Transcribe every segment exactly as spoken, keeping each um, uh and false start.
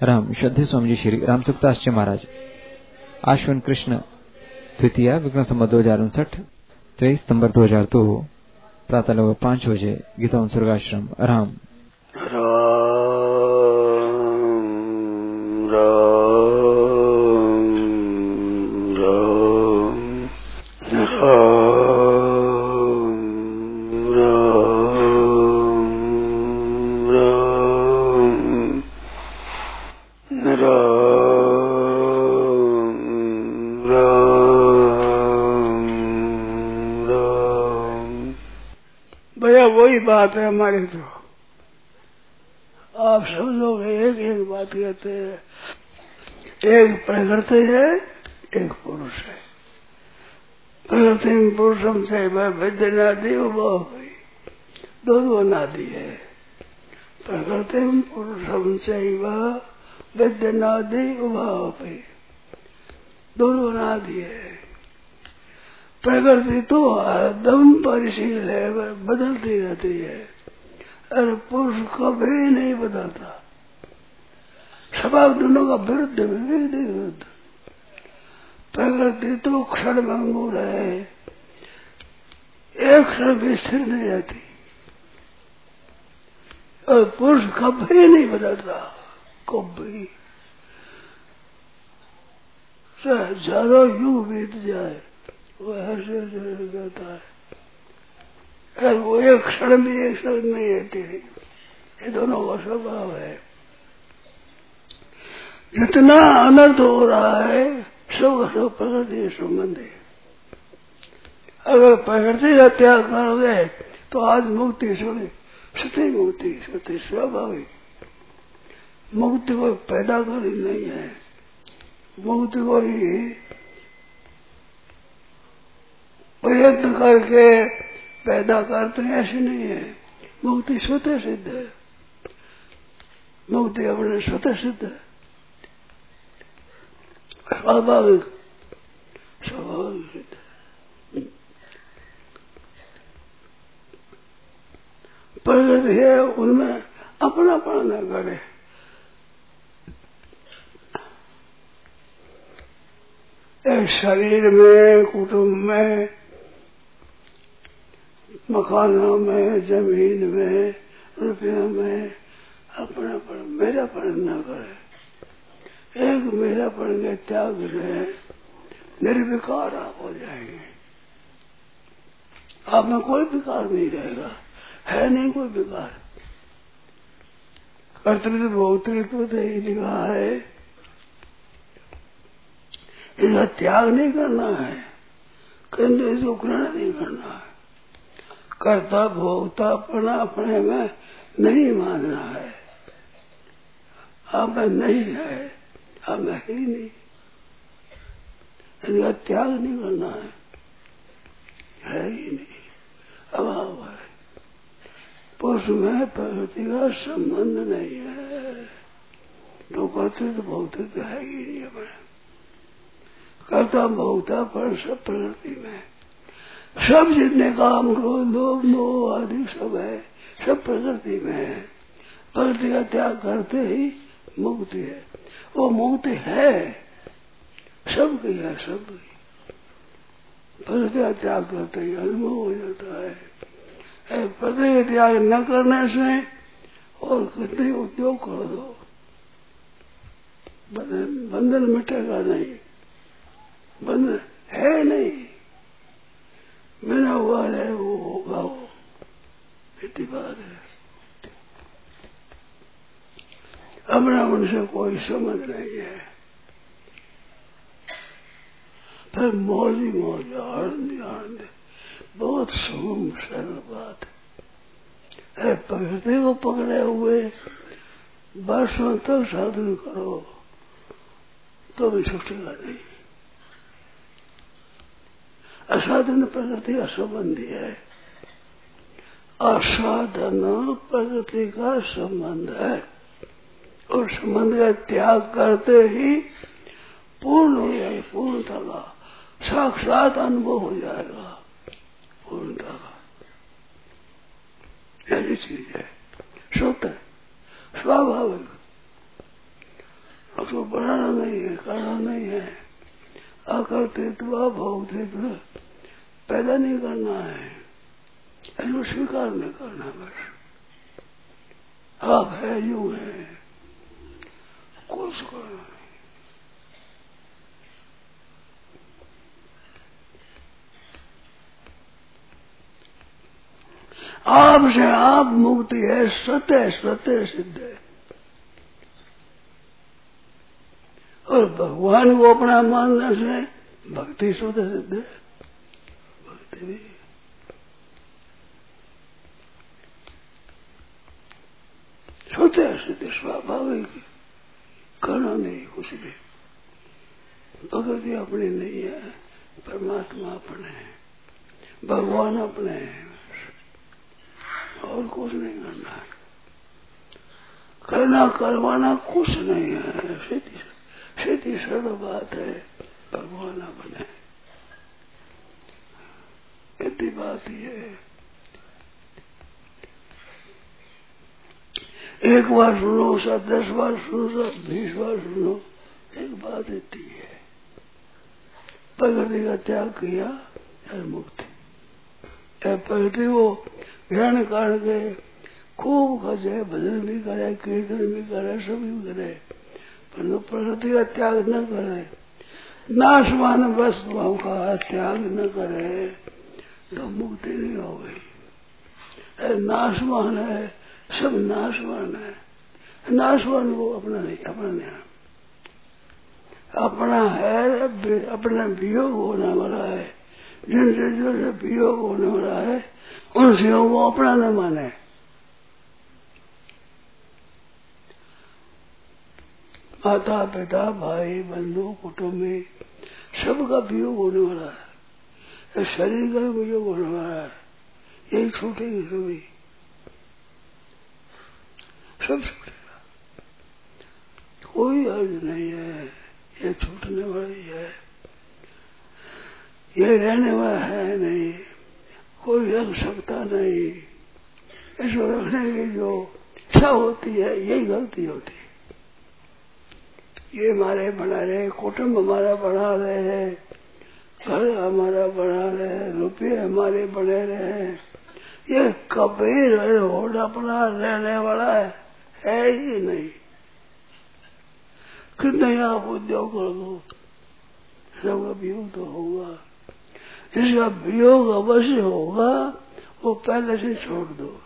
राम श्रद्धे स्वामी जी श्री रामसुखदास जी महाराज आश्विन कृष्ण द्वितीय विक्रम संवत दो हजार उनसठ तेईस सितंबर दो हजार दो प्रातः लगभग पांच बजे गीता स्वर्गाश्रम राम बात है हमारी। तो आप सब लोग एक एक बात कहते हैं, एक प्रकृति है एक पुरुष है। प्रकृति में पुरुषम से विद्यनादि उभा हुई, दोनों अनादि है। प्रकृति में पुरुषम से विद्यनादि उभा हुई, दोनों अनादि है। प्रकृति तो हरदम परिशील है, बदलती रहती है। अरे पुरुष कभी नहीं बदलता, स्वभाव दोनों का विरुद्ध विरुद्ध। प्रकृति तो क्षण भंगुर है, एक क्षण भी स्थिर नहीं रहती। और पुरुष कभी नहीं बदलता, कभी हजारों युग बीत जाए वो ऐसे रहता है। अरे वो एक क्षण भी एक क्षण नहीं रहती, ये दोनों का स्वभाव है। जितना अनर्थ हो रहा है सब का सब प्रकृति संबंध है। अगर प्रकृति का त्याग कर दे तो आज मुक्ति सुनी, सती मुक्ति सती स्वाभाविक। मुक्ति को पैदा करी नहीं है, मुक्ति को ही प्रयत्न करके पैदा करते हैं, ऐसे नहीं है। मुक्ति स्वतः सिद्ध है, मुक्ति अपने स्वतः सिद्ध है, स्वाभाविक स्वाभाविक सिद्ध है। प्रगति है उनमें अपनापन न करे। एक शरीर में, कुटुंब में, मकानों में, जमीन में, रुपयों में अपनापन मेरापन न करे। एक मेरापन के त्याग में निर्विकार आप हो जाएंगे। आप में कोई विकार नहीं रहेगा, है नहीं कोई विकार। कर्तृत्व भोक्तृत्व तो ही लिखा है, इसका त्याग नहीं करना है, किंतु इसको ग्रहण नहीं करना है। कर्ता भोक्ता अपना अपने में नहीं मानना है। हमें नहीं है, हमें ही नहीं, इनका त्याग नहीं करना है, है ही नहीं, अभाव है। पुरुष में प्रकृति का संबंध नहीं है, तो कर्तृत्व भोक्तृत्व है ही नहीं हमें। कर्ता भोक्ता पर सब प्रकृति में, सब जितने काम क्रोध लोभ मोह आदि सब है, सब प्रकृति में है। प्रकृति का त्याग करते ही मुक्ति है। वो मुक्ति है सबकी है, सबकी। प्रकृति का त्याग करते ही अनुभव हो जाता है। प्रकृति का त्याग न करने से और कितने उद्योग कर दो, बंधन मिटेगा नहीं, बंधन है नहीं, मेरा हुआ है वो होगा, वो इतनी बात है। अपना उनसे कोई समझ नहीं है, फिर मौज ही मौज, आनंद आनंद, बहुत सुगम सरल बात है। प्रकृति को पकड़े हुए वर्षों तक साधन करो तो भी छूटेगा नहीं। असाधन प्रकृति का संबंधी है, असाधन प्रकृति का संबंध है। और संबंध का त्याग करते ही पूर्ण हो जाएगा, पूर्णता का साक्षात अनुभव हो जाएगा, पूर्णता का। ऐसी चीज है, स्वतः स्वाभाविक। उसको बनाना नहीं है, करना नहीं है। अकर्तृत्व भोक्तृत्व पैदा नहीं करना है, इसको स्वीकार नहीं करना। बस आप है यूं है, कुछ करना नहीं। आपसे आप मुक्ति है, स्वतः स्वतः सिद्ध है। और भगवान को अपना मानने से भक्ति स्वतः सिद्ध है। भक्ति भी स्वतः सिद्ध, स्वाभाविक, करना नहीं कुछ भी। प्रकृति अपनी नहीं है, परमात्मा अपने है, भगवान अपने है, और कुछ नहीं करना है। करना करवाना कुछ नहीं है, सीधी सीधी सरल बात है, भगवान अपने, इतनी बात ही है। एक बार सुनो, सा दस बार सुनो, सा बीस बार सुनो, एक बात इतनी है, प्रकृति का त्याग किया है मुक्ति। प्रकृति को ग्रहण करके खूब खजे, भजन भी करे, कीर्तन भी करे, सभी भी करे, पर प्रकृति का त्याग न करे, नाशवान वस्तुओं का त्याग न करे, तो मुक्ति नहीं हो गई। नाशवान है, सब नाशवान है, नाशवान को अपना नहीं, अपना नहीं, अपना है, अपना वियोग होने वाला है। जिनसे जो से वियोग होने वाला है, उनसे वो अपना न माने। माता पिता भाई बंधु कुटुंबी सबका वियोग होने वाला है, शरीर का वियोग होने वाला है, यही छूटेगी सभी, सब छूटेगा, कोई अर्ज नहीं है, ये छूटने वाली है, ये रहने वाला है नहीं, कोई रख सकता नहीं। इसको रखने की जो इच्छा होती है, यही गलती होती है। ये हमारे बना रहे, कुटुंब हमारा बना रहे, घर हमारा बना रहे, रुपये हमारे बने रहे, ये कबीर होड़ अपना रहने वाला है, है ही नहीं। कितने आप उद्योग कर दो, सबका वियोग तो होगा। जिसका वियोग अवश्य होगा, वो पहले से छोड़ दो।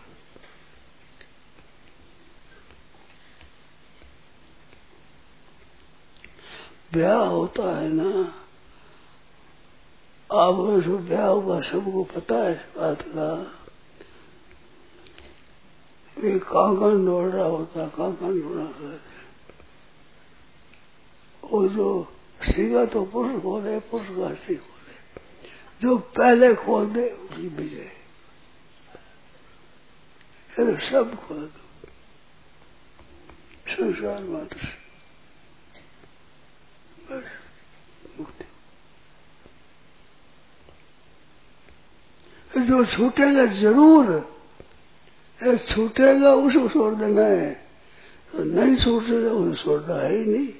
ब्याह होता है ना, आप जो ब्याह हुआ सबको पता है इस बात का। ये कांकन दौड़ रहा होता, कांकन दौड़ा करते, वो जो सीगा तो पुरुष खोले, पुरुष का सी खोले, जो पहले खोल दे उसकी विजय, सब खोल दो संसार मात्र से, बस मुक्ति। जो छूटेगा जरूर, छूटेगा उसको छोड़ देना है, तो नहीं छूटेगा उसे छोड़ना है ही नहीं।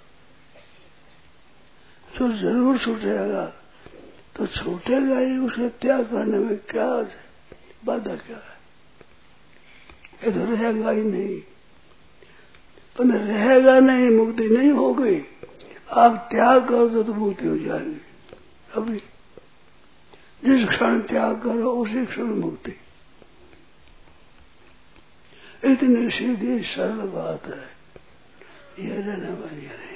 जो जरूर छूटेगा तो छूटेगा ही, उसे त्याग करने में क्या बाधा क्या है? ये तो रहेगा ही नहीं, पर रहेगा नहीं, मुक्ति नहीं हो गई। आप त्याग करो तो मुक्ति हो जाएगी। अभी जिस क्षण त्याग करो उसी क्षण मुक्ति। इतनी सीधी सरल बात है, ये रहने वाली नहीं।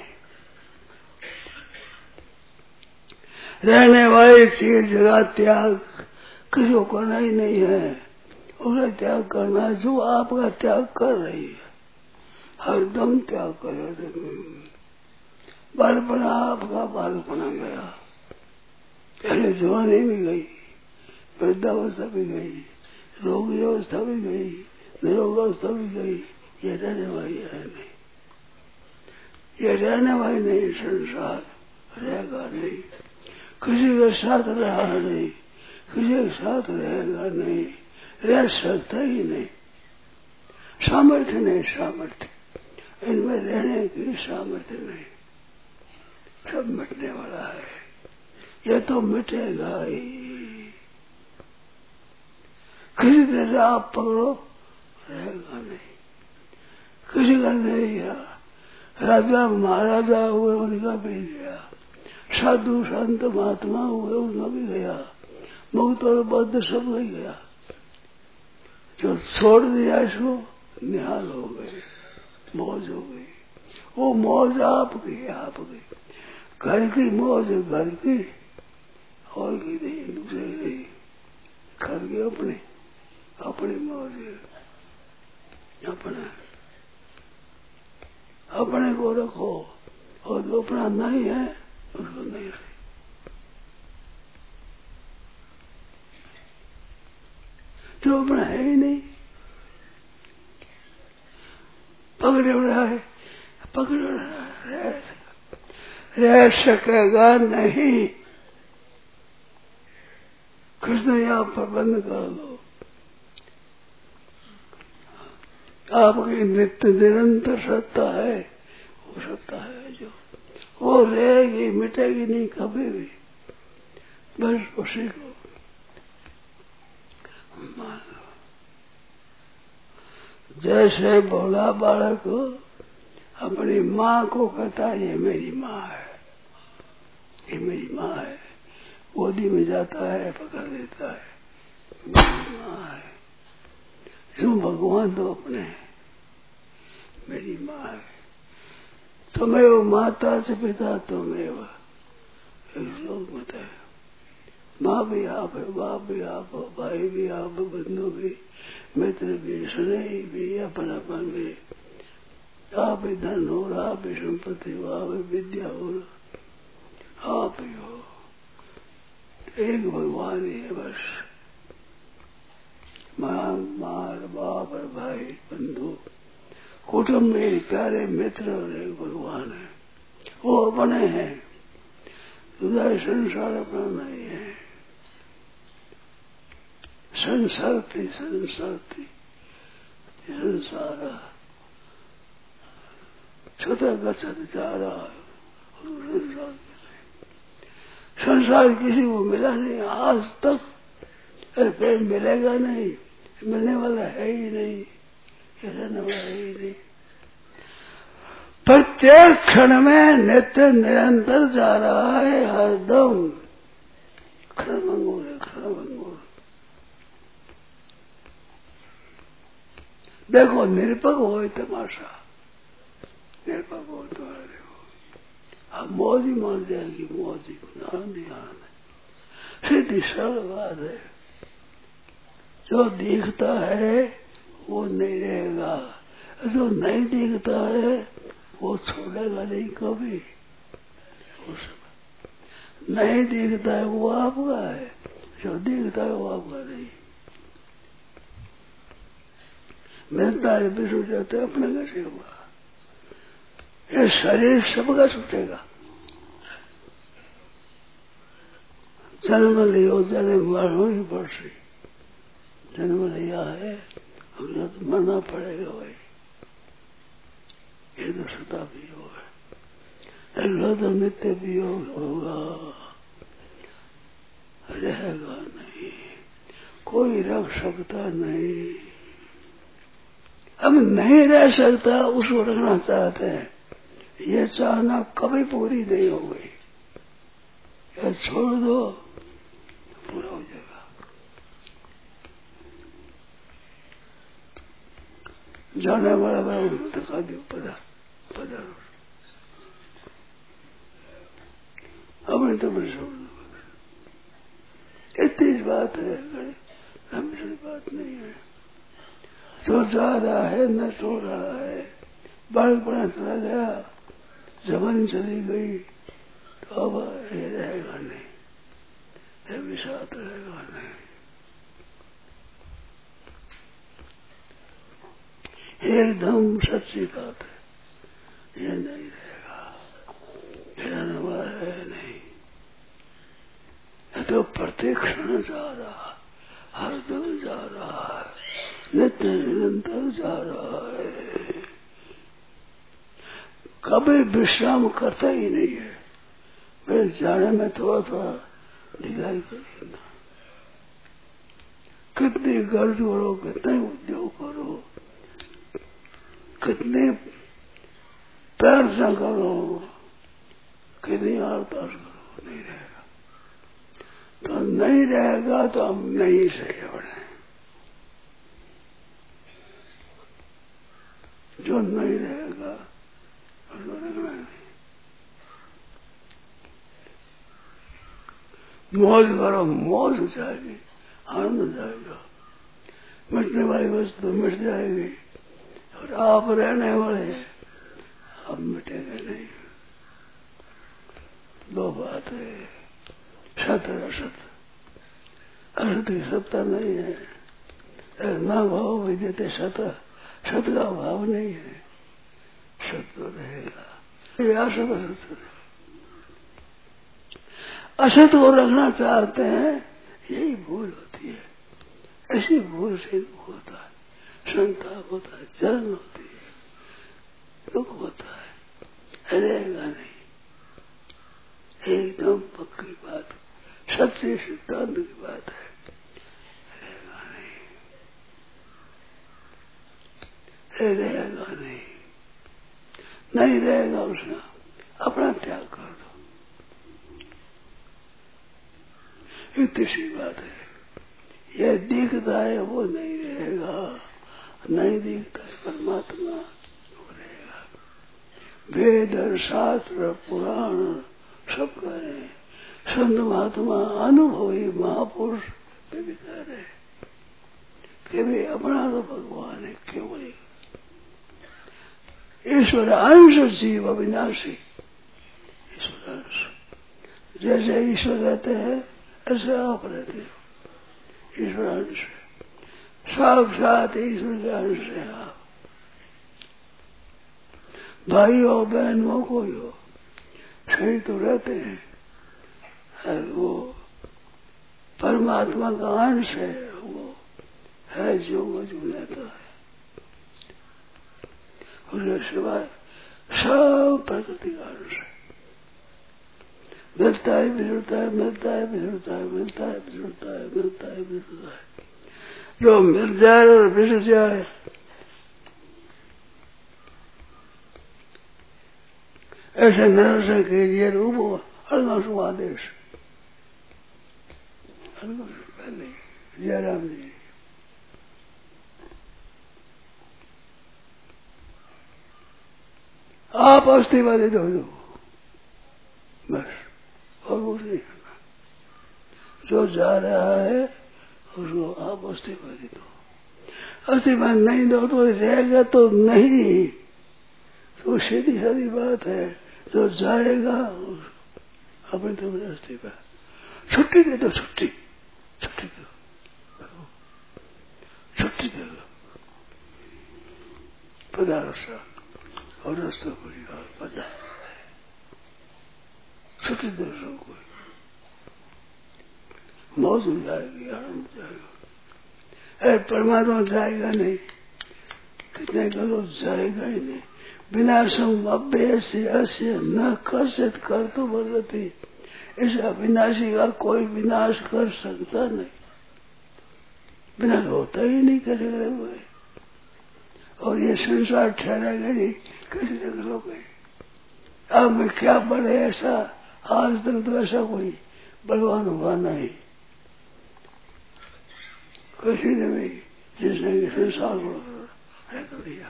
रहने वाली चीज जगह त्याग किसी को करना ही नहीं है, उसे त्याग करना है जो आपका त्याग कर रही है। हरदम त्याग करे, बालपना आपका बालपना गया, पहले जवानी भी गई, वृद्धावस्था भी गई, रोगी अवस्था भी गई, निरोग अवस्था भी गई। ये रहने वाली है नहीं, ये रहने वाली नहीं। संसार रहेगा नहीं, किसी के साथ रहा नहीं, किसी के साथ रहेगा नहीं, रह सकता ही नहीं। सामर्थ्य नहीं, सामर्थ्य इनमें रहने की सामर्थ्य नहीं, सब मिटने वाला है। ये तो मिटेगा ही। किसी तरह से आप पकड़ो, रहेगा नहीं। किसी का नहीं गया, राजा महाराजा हुए उनका भी गया, साधु संत महात्मा हुए उनका भी गया, मुक्त और बद्ध सब नहीं गया। जो छोड़ दिया इसको निहाल हो गए, मौज हो गई। वो मौज आपकी आपकी घर की मौज, घर की और की नहीं, दूसरे नहीं। घर की अपने अपनी मौज, अपना अपने को रखो, और जो अपना नहीं है उसको नहीं रखे। जो अपना है ही नहीं, पकड़े रहा है, पकड़े रहा रह सकेगा नहीं। कृष्ण यहाँ पर बंद कर दो। आपकी नित्य निरंतर सत्ता है, वो सत्ता है जो वो रहेगी, मिटेगी नहीं कभी भी। बस उसी को मान लो। जैसे भोला बालक अपनी माँ को कहता है ये मेरी माँ है, ये मेरी माँ है, गोदी में जाता है, पकड़ लेता है, मेरी माँ है। जो भगवान तो अपने है, मेरी माँ है। तुम्हें वो माता से पिता तुम्हें वो लोग मत है। माँ भी आप है, बाप भी आप हो, भाई भी आप, बंधु भी, मित्र भी, स्नेही भी, अपनापन भी। आप ही धन हो, आप ही संपत्ति हो, आप ही विद्या हो, आप ही हो। एक भगवान ही है बस। माँ, माँ, बाप और भाई, बंधु, कुटुंब मेरे प्यारे मित्र और एक भगवान है, वो अपने हैं। दूसरा संसार अपना नहीं है। संसार थी संसार थी संसार छोटा गच्छत जा रहा है। संसार किसी को मिला नहीं आज तक, फिर मिलेगा नहीं, मिलने वाला है ही नहीं, रहने वाला है ही नहीं। प्रत्येक क्षण में नित्य निरंतर जा रहा है, हरदम क्षणभंगुर है, क्षणभंगुर। देखो निरपक हो तमाशा, निरपक हो तो अब मौज ही मान जाएगी, मौज ही आनंद ही आनंद है। सीधी सरल बात है। जो दिखता है वो नहीं रहेगा, जो नहीं दिखता है वो छोड़ेगा नहीं कभी। नहीं दिखता है वो आपका है, जो दिखता है वो आपका नहीं। मिलता है विश्व जाते अपने कैसे होगा? ये शरीर सबका छूटेगा। जन्म लियो जन्म मरो ही पड़सी, जन्म लिया है हमने तो मरना पड़ेगा भाई। ये तो सदा वियोग है, ऐसा तो नित्य वियोग होगा, रहेगा नहीं, कोई रख सकता नहीं। हम नहीं रह सकता उसको रखना चाहते हैं, ये चाहना कभी पूरी नहीं हो गई। या छोड़ दो पूरा हो जाएगा। जाने वाला मैं दिखा दो पधार पधार हमने तो मैं छोड़ दो। इतनी बात है, लंबी बात नहीं है। जो जा रहा है न सो रहा है, बालकपना चला गया, जवानी चली गई, तो अब ये रहेगा नहीं, ये विषाद रहेगा नहीं। एकदम सच्ची बात है, ये नहीं रहेगा, रहने वाला है नहीं। ये तो प्रत्येक क्षण जा रहा, हर दिन जा रहा है, नित्य निरंतर जा रहा है। कभी विश्राम करता ही नहीं है। फिर जाने में थोड़ा थोड़ा ढिलाई करेगा। कितनी गर्ज करो, कितने उद्योग करो, कितने प्रार्थना करो, कितनी अरदास करो, नहीं रहेगा। तो नहीं रहेगा तो हम नहीं सही बने। जो नहीं रहेगा उसको रखना नहीं। मौज करो, मौज हो जाएगी, आनंद हो जाएगा। मिटने वाली वस्तु मिट जाएगी और आप रहने वाले आप मिटेंगे नहीं। दो बात है, सत और असत। असत की सत्ता नहीं है। ना भाव विद्यते सत, सत का भाव नहीं है। सत तो रहेगा। ये असत असत असत को रखना चाहते हैं, यही भूल होती है। ऐसी भूल से दुख होता है, संताप होता है, जलन होती है, दुख होता है। रहेगा नहीं। एकदम पक्की बात, सच्चे सिद्धांत की बात है। रहेगा नहीं, रहेगा नहीं, नहीं रहेगा। उसने अपना त्याग कर दो। इतनी सी बात है। यह दिखता है वो नहीं रहेगा, नहीं दिखता है परमात्मा वो रहेगा। वेद शास्त्र पुराण सब कह रहे हैं, संत महात्मा अनुभवी महापुरुष वे भी कह रहे हैं कि वे अपना तो भगवान है केवल। ईश्वर अंश जीव अविनाशी। ईश्वर अंश, जैसे ईश्वर रहते हैं ऐसे आप रहते हो। ईश्वर अंश साक्षात ईश्वर के अंश है आप। भाई हो बहन हो कोई हो, सही तो रहते हैं। वो परमात्मा का अंश है, वो है जो वो जो लेता है। उसके सिवाय सब प्रकृति का अंश है। मिलता है बिछड़ता है, मिलता है बिछड़ता है, मिलता है बिछड़ता है, मिलता है बिछड़ता है। जो मिल जाए और बिछड़ जाए, ऐसे निरसन कीजिए रूबो हल्ला आदेश। पहले जयराम जी आप अस्थिवादी दो दो बस, और कुछ नहीं करना। जो जा रहा है उसको आप अस्थिवादी दो। अस्थिवाद नहीं दो तो रहेगा तो नहीं, तो सीधी सादी बात है। जो जाएगा अपने तो अस्थिवा छुट्टी दे दो, छुट्टी छुट्टी दो, छुट्टी दे दो। पधारो सा और रास्ता परिवार पधार, छुट्टी दो सबको। मौज हो जाएगी, आनंद हो जाएगा। अरे परमात्मा जाएगा नहीं, कितने करो जाएगा ही नहीं। विनाशम अभ्यस्य अस्य न कसित कर तो भगवती। इस अविनाशी का कोई विनाश कर सकता नहीं। विनाश होता ही नहीं, कैसे करेंगे। और ये संसार ठहरेगा नहीं, कैसे तक लोगे। अब मैं क्या बढ़े ऐसा, आज तक तो ऐसा कोई बलवान हुआ नहीं किसी ने भी, जिसने कि संसार को कर दिया।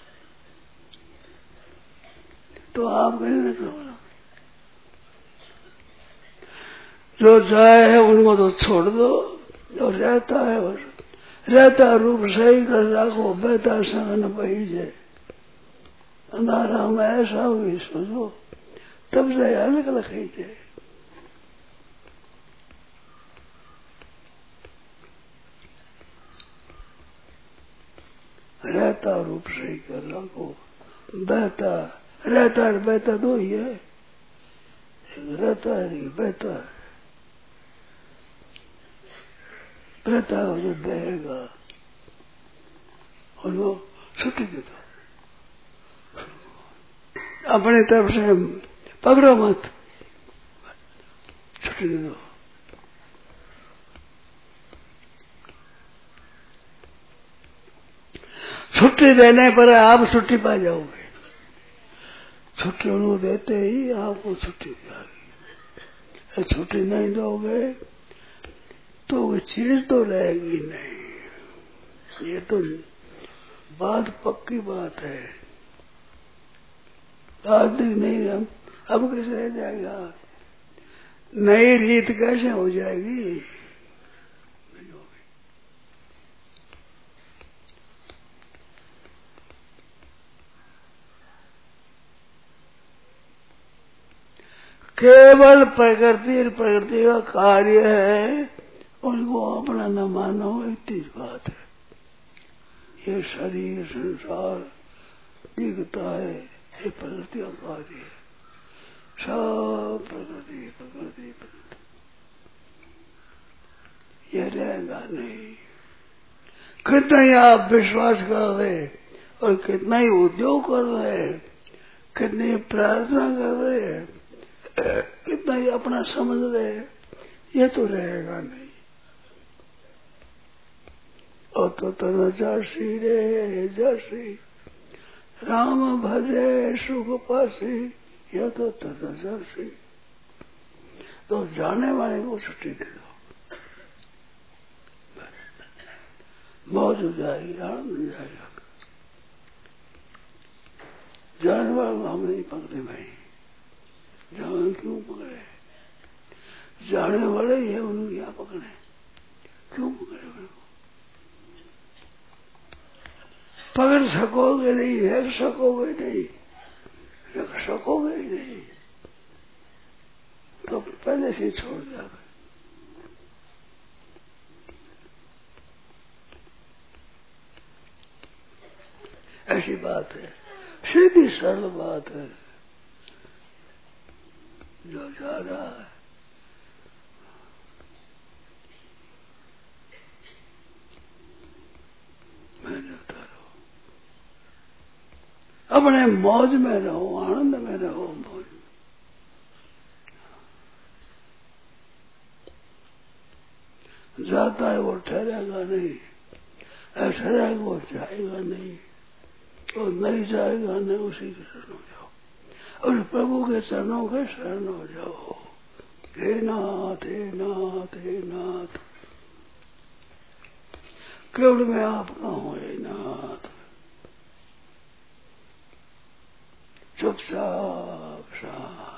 तो आप कहीं निकलो। जो जाए है उनको तो छोड़ दो, जो रहता है बस रहता रूप सही कर रखो। बहता संगन बहीजे अंधारा में ऐसा हुई सोचो, तब से अलग अलग खींचे। रहता रूप सही कर रखो। बहता रहता है, बहता दो ही है। एक रहता है, एक बहता है। बहता हो तो बहेगा और वो छुट्टी देता। अपनी तरफ से पकड़ो मत, छुट्टी दे दो। छुट्टी देने पर आप छुट्टी पा जाओगे। छुट्टी उनको देते ही आपको छुट्टी जाएगी। छुट्टी नहीं दोगे तो वो चीज तो रहेगी नहीं। ये तो बात पक्की बात है। आज नहीं, हम अब कैसे रह जाएगा? नई रीत कैसे हो जाएगी? केवल प्रकृति प्रकृति का कार्य है, उनको अपना न मानो, इतनी बात है। ये शरीर संसार दिखता है, ये प्रकृति का कार्य है। सब प्रकृति प्रकृति प्रकृति, ये रहेगा नहीं। कितना ही आप विश्वास कर रहे और कितना ही उद्योग कर रहे, कितनी प्रार्थना कर रहे, कितना ही अपना समझ रहे, ये तो रहेगा नहीं। और तो तन जासी रे जासी, राम भजे सुख पासी, यह तो तन जासी। तो जाने वाले को छुट्टी दे दो, मौज हो जाएगी, आनंद हो जाएगा। जाने वाले को हम नहीं पकड़े भाई, जान क्यों पकड़े? जाने वाले ये उन्होंने क्या पकड़े, क्यों पकड़े? उनको पकड़ सकोगे नहीं, रख सकोगे नहीं, रख सकोगे ही नहीं, तो पहले से छोड़ दिया। ऐसी बात है, सीधी सरल बात है। जो जा रहा है मैं जाता रहो, अपने मौज में रहो, आनंद में रहो। मौज जाता है वो ठहरेगा नहीं, ऐसा रहेगा वो जाएगा नहीं, और नहीं जाएगा नहीं, उसी के शरण हो जाओ, और प्रभु के चरणों के शरण हो जाओ। हे नाथ हे नाथ हे नाथ, केवल में आप कहाँ हो हे नाथ? चुपचाप शांत,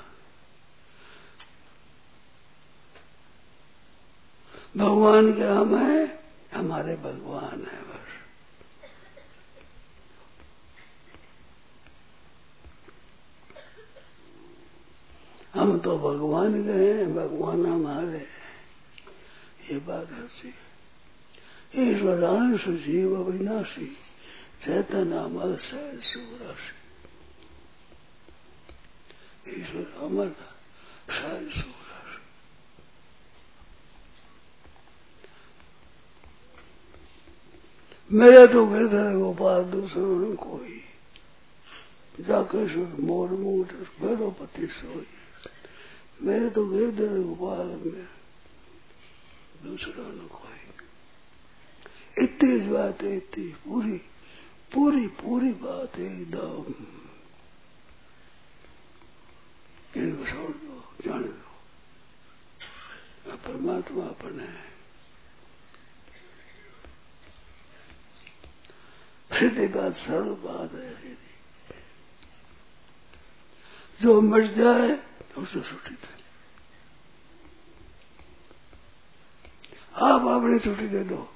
भगवान के हम है, हमारे भगवान है बस। हम तो भगवान के हैं, भगवान हमारे, ये बात ऐसी। ईश्वरांश जीव अविनाशी, चैतन्य अमर सहज सुराशि। ईश्वर अमर सहज सुराशि। मेरे तो गिरधर गोपाल दूसरों ने कोई, जाकर मोर मूट भैरवपति सोई। मेरे तो गिरधर गोपाल में दूसरा न कोई। इतनी बात है, इतनी पूरी पूरी पूरी बात है एकदम। इनको छोड़ दो, जाने दो, परमात्मा अपन है। सीधी बात, सरल बात है। जो मिट जाए उसे छुट्टी दे। आप अपनी छुट्टी दे दो,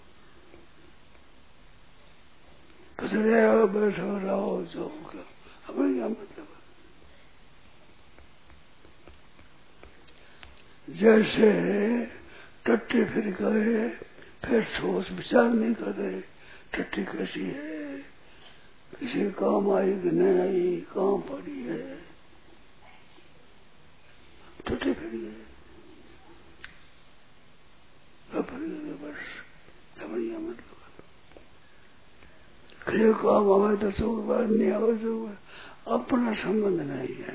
पसरे हो बैठो रहो जो होगा, अपने क्या मतलब। जैसे टट्टी फिर गए, फिर सोच विचार नहीं करे टट्टी कैसी है, किसी काम आई कि नहीं आई, काम पड़ी है, टट्टी फिर गए, बस अपनी क्या मतलब। ये काम हमें तो सुख बात नहीं आवे, सुख अपना संबंध नहीं है।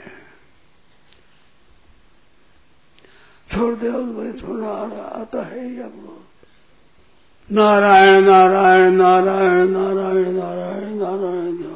छोड़ दे भाई, थोड़ा आता है ही आपको। नारायण नारायण नारायण नारायण नारायण नारायण